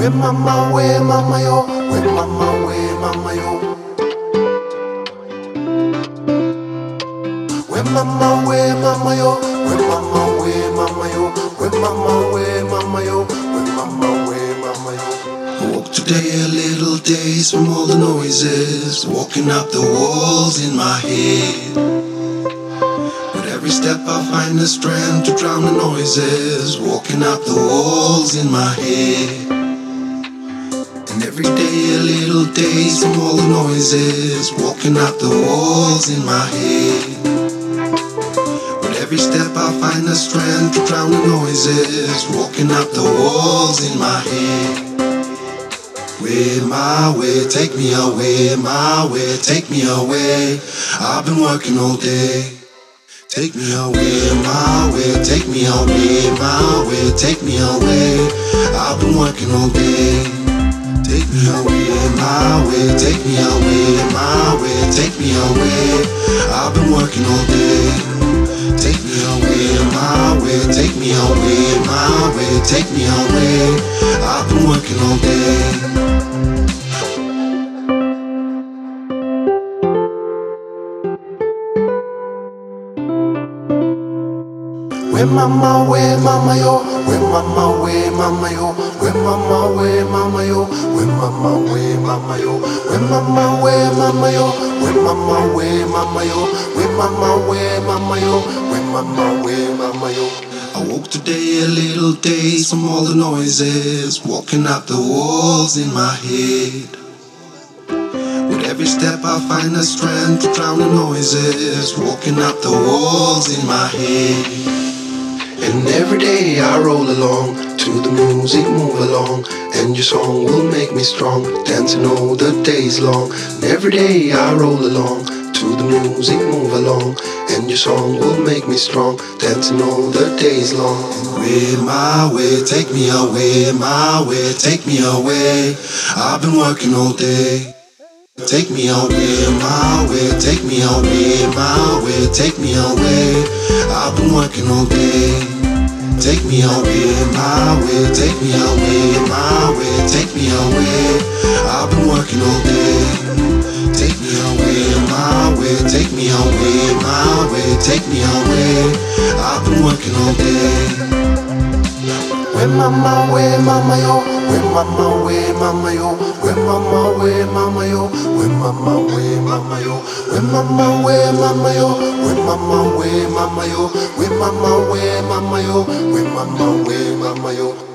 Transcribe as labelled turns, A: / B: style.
A: mama, where mama yo, where mama, where mama yo, where mama, where mama yo, where mama, where mama yo, where mama, where mama yo, where mama, where mama yo. I woke today a little dazed from all the noises, walking up the walls in my head. With every step I find the strength to drown the noises, walking up the walls in my head. And every day a little daze from all the noises, walking up the walls in my head. With every step I find the strength to drown the noises, walking up the walls in my head. Where my way, take me away, my way, take me away. I've been working all day. Take me away, my way, take me away, my way, take me away. I've been working all day. Take me away, my way, take me away, my way, take me away. I've been working all day. Take me away, my way, take me away, my way, take me away. I've been working all day. Where mama yo, where mama, where mama yo, where mama, where mama yo, where mama, where mama yo, where mama, where mama yo, where mama, where mama yo, where mama, where mama yo, where mama, where mama yo. I woke today a little dazed from all the noises, walking up the walls in my head. With every step I find the strength to drown the noises, walking up the walls in my head. And every day I roll along to the music, move along, and your song will make me strong, dancing all the days long. And every day I roll along to the music, move along, and your song will make me strong, dancing all the days long. Way my way, take me away, my way, take me away. I've been working all day. Take me away, my way, take me away, my way, take me away. I've been working all day. Take me away, my way, take me away, my way, take me away. I've been working all day. Take me away, my way, take me away, my way, take me away. I've been working all day. Where mama, where mama yo, where mama, where mama yo, where mama, where mama yo, where mama, where mama yo, where mama, where mama yo, where mama, where mama yo, where mama, where mama yo, where mama, where mama yo.